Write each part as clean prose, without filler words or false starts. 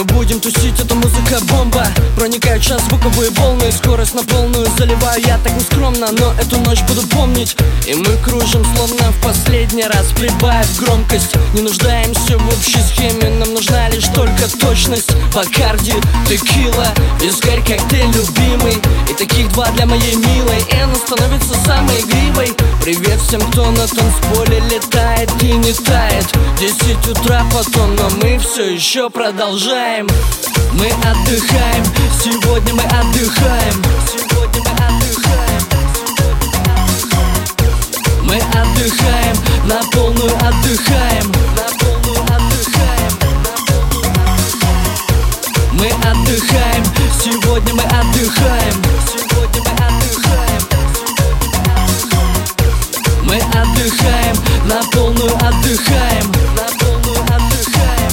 будем тусить, это музыка бомба. Проникают час звуковые волны, скорость на полную заливаю я так нескромно, но эту ночь буду помнить. И мы кружим словно в последний раз, прибавив громкость. Не нуждаемся в общей схеме, нам нужна лишь только точность. Бакарди, текила, вискарь, коктейль любимый. И таких два для моей милой, и она становится самой игривой. Привет всем, кто на танцполе летает и не тает. 10 утра потом, но мы все еще продолжаем. Мы отдыхаем, сегодня мы отдыхаем. Сегодня мы отдыхаем. Мы отдыхаем, на полную отдыхаем. На полную отдыхаем. Мы отдыхаем, сегодня мы отдыхаем. Сегодня мы отдыхаем. Мы отдыхаем, на полную отдыхаем. На полную отдыхаем.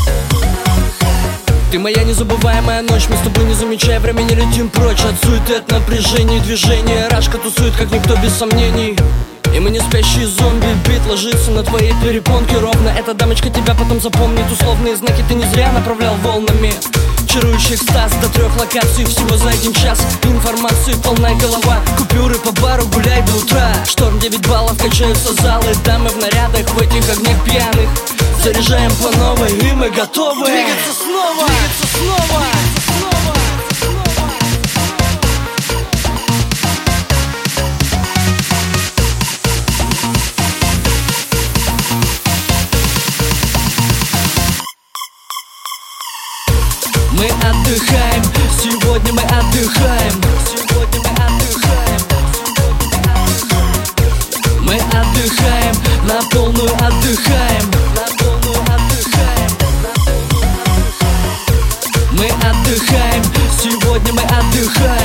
Ты моя незабываемая ночь, мы с тобой не замечая времени летим прочь от суеты, от напряжения, движения. Рашка тусует, как никто, без сомнений. И мы не спящие зомби, бит ложится на твоей перепонке ровно. Эта дамочка тебя потом запомнит. Условные знаки ты не зря направлял волнами. Чарующий экстаз до 3 локаций всего за 1 час. Информации полная голова, купюры по бару, гуляй до утра. Шторм 9 баллов, качаются залы, дамы в нарядах, в этих огнях пьяных. Заряжаем по новой, и мы готовы двигаться снова, двигаться снова. Мы отдыхаем, сегодня мы отдыхаем. Сегодня мы отдыхаем. Мы отдыхаем, на полную отдыхаем. На полную отдыхаем. Мы отдыхаем, сегодня мы отдыхаем.